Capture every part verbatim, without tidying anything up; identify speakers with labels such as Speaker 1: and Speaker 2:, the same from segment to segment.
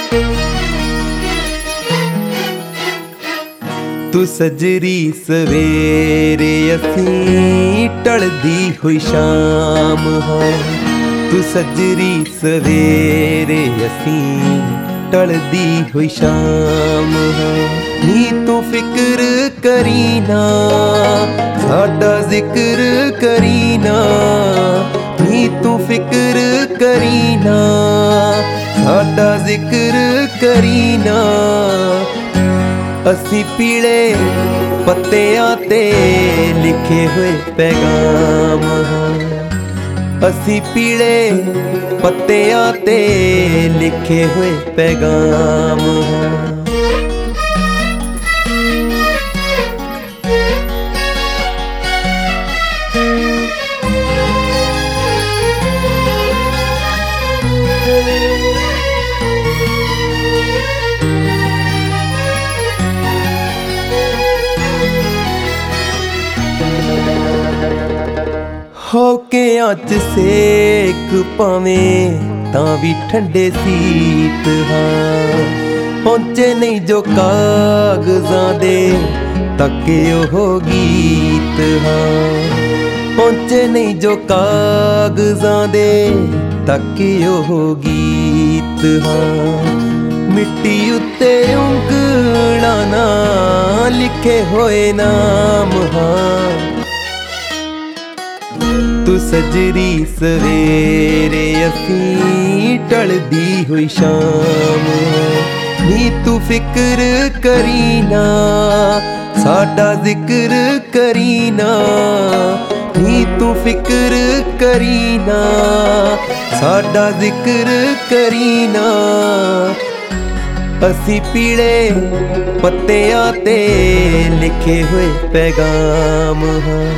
Speaker 1: तू सजरी सवेरे असीं ढलदी हुई शाम हाँ। तू सजरी सवेरे असीं ढलदी हुई शाम हाँ। नी तू फिक्र करी ना साडा जिक्र करी ना। नी तू फिक्र करी ना साडा जिक्र करी ना। असी पीले पत्तियां ते लिखे हुए पैगाम हाँ। असी पीले पत्तियां ते लिखे हुए पैगाम हाँ। होकियां च सेक भावें तां भी ठंडे सीत हाँ। पहुंचे नहीं जो कागज़ां दे तके ओह गीत हाँ। पहुंचे नहीं जो कागज़ां दे तके ओह गीत हाँ। मिट्टी उत्ते उंगलां नाल लिखे होए नाम हाँ। तू सजरी सवेरे असीं ढलदी हुई शाम। नी तू फिक्र करी ना साडा जिक्र करी ना। नी तू फिक्र करी ना साडा जिक्र करी ना। असीं पीले पत्तियां ते लिखे हुए पैगाम हाँ।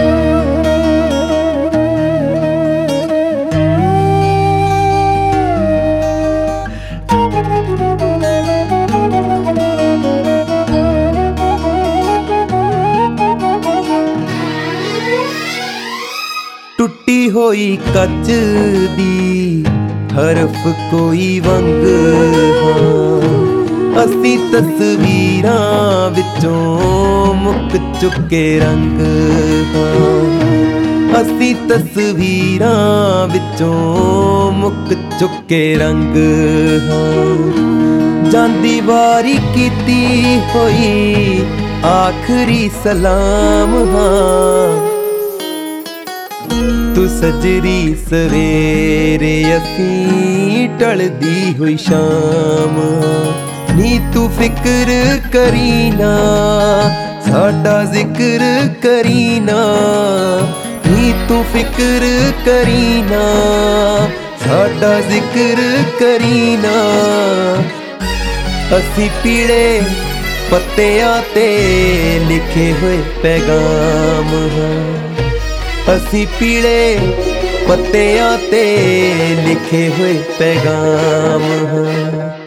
Speaker 1: टुटी होई कच दी हरफ कोई वंग हाँ। असीं तस्वीरां विचों मुक चुके रंग हाँ। असीं तस्वीरां विचों मुक चुके रंग हाँ। जांदी वारी कीती होई आखरी सलाम हाँ। तू सजरी सवेरे असीं ढलदी हुई शाम। नी तू फिक्र करी ना साडा जिक्र करी ना। नी तू फिक्र करी ना साडा जिक्र करी ना। असीं पीले पत्तियां ते लिखे हुए पैगाम हाँ। असीं पीले पत्तियां ते लिखे हुए पैगाम हाँ।